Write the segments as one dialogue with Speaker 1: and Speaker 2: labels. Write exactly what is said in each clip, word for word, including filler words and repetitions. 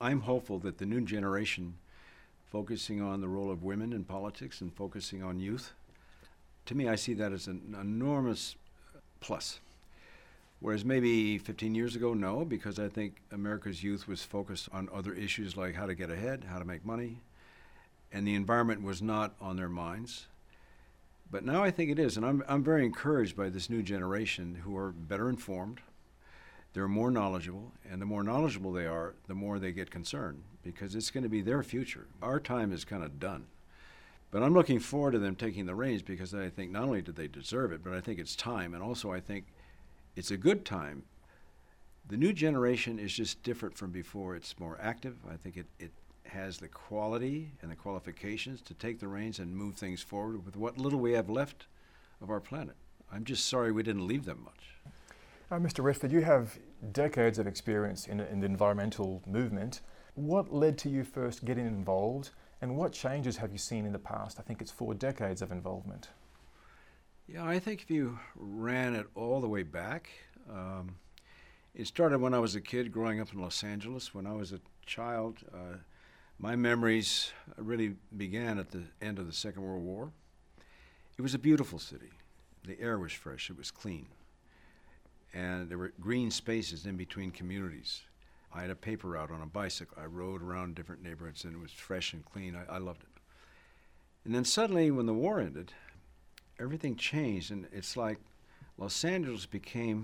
Speaker 1: I'm hopeful that the new generation, focusing on the role of women in politics and focusing on youth, to me, I see that as an enormous plus. Whereas maybe fifteen years ago, no, because I think America's youth was focused on other issues like how to get ahead, how to make money, and the environment was not on their minds. But now I think it is, and I'm, I'm very encouraged by this new generation who are better informed, they're more knowledgeable, and the more knowledgeable they are, the more they get concerned, because it's going to be their future. Our time is kind of done. But I'm looking forward to them taking the reins, because I think not only do they deserve it, but I think it's time, and also I think it's a good time. The new generation is just different from before. It's more active. I think it, it has the quality and the qualifications to take the reins and move things forward with what little we have left of our planet. I'm just sorry we didn't leave them much.
Speaker 2: Uh, Mister Redford, you have decades of experience in, in the environmental movement. What led to you first getting involved, and what changes have you seen in the past? I think it's four decades of involvement.
Speaker 1: Yeah, I think if you ran it all the way back, um, it started when I was a kid growing up in Los Angeles. When I was a child, uh, my memories really began at the end of the Second World War. It was a beautiful city. The air was fresh, it was clean. And there were green spaces in between communities. I had a paper route on a bicycle. I rode around different neighborhoods and it was fresh and clean. I, I loved it. And then suddenly when the war ended, everything changed, and it's like Los Angeles became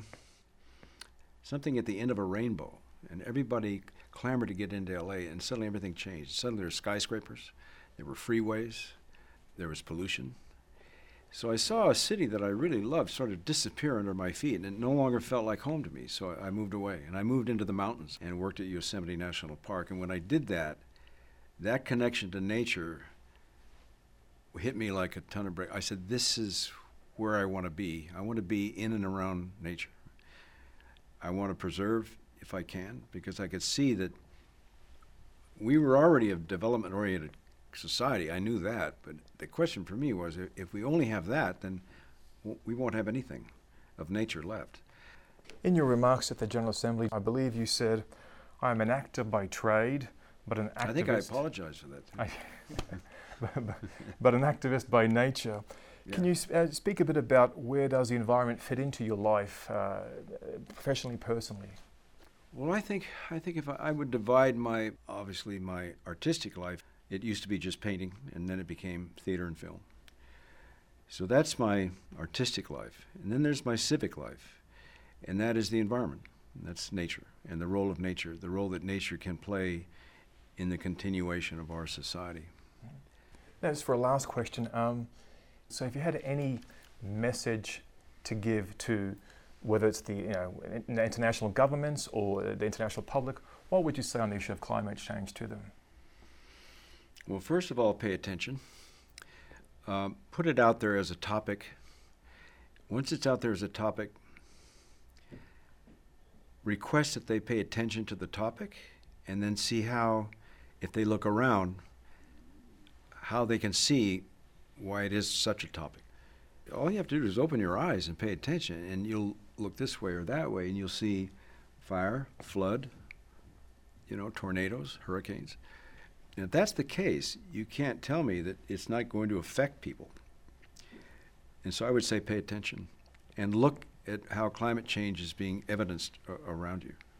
Speaker 1: something at the end of a rainbow, and everybody clamored to get into L A, and suddenly everything changed. Suddenly there were skyscrapers, there were freeways, there was pollution. So I saw a city that I really loved sort of disappear under my feet, and it no longer felt like home to me, so I moved away. And I moved into the mountains and worked at Yosemite National Park, and when I did that, that connection to nature hit me like a ton of bricks. I said, this is where I want to be. I want to be in and around nature. I want to preserve if I can, because I could see that we were already a development-oriented society. I knew that, but the question for me was, if we only have that, then we won't have anything of nature left.
Speaker 2: In your remarks at the General Assembly, I believe you said, I'm an actor by trade, but an activist...
Speaker 1: I think I apologize for that.
Speaker 2: I, but an activist by nature.
Speaker 1: Yeah.
Speaker 2: Can you uh, speak a bit about where does the environment fit into your life, uh, professionally, personally?
Speaker 1: Well, I think I think if I, I would divide my, obviously my artistic life, it used to be just painting, and then it became theater and film. So that's my artistic life. And then there's my civic life, and that is the environment. And that's nature, and the role of nature, the role that nature can play in the continuation of our society.
Speaker 2: Now, just for a last question, um, so if you had any message to give to, whether it's the you know, international governments or the international public, what would you say on the issue of climate change to them?
Speaker 1: Well, first of all, pay attention. Um, put it out there as a topic. Once it's out there as a topic, request that they pay attention to the topic, and then see how, if they look around, how they can see why it is such a topic. All you have to do is open your eyes and pay attention, and you'll look this way or that way, and you'll see fire, flood, you know, tornadoes, hurricanes. And if that's the case, you can't tell me that it's not going to affect people. And so I would say pay attention and look at how climate change is being evidenced a- around you.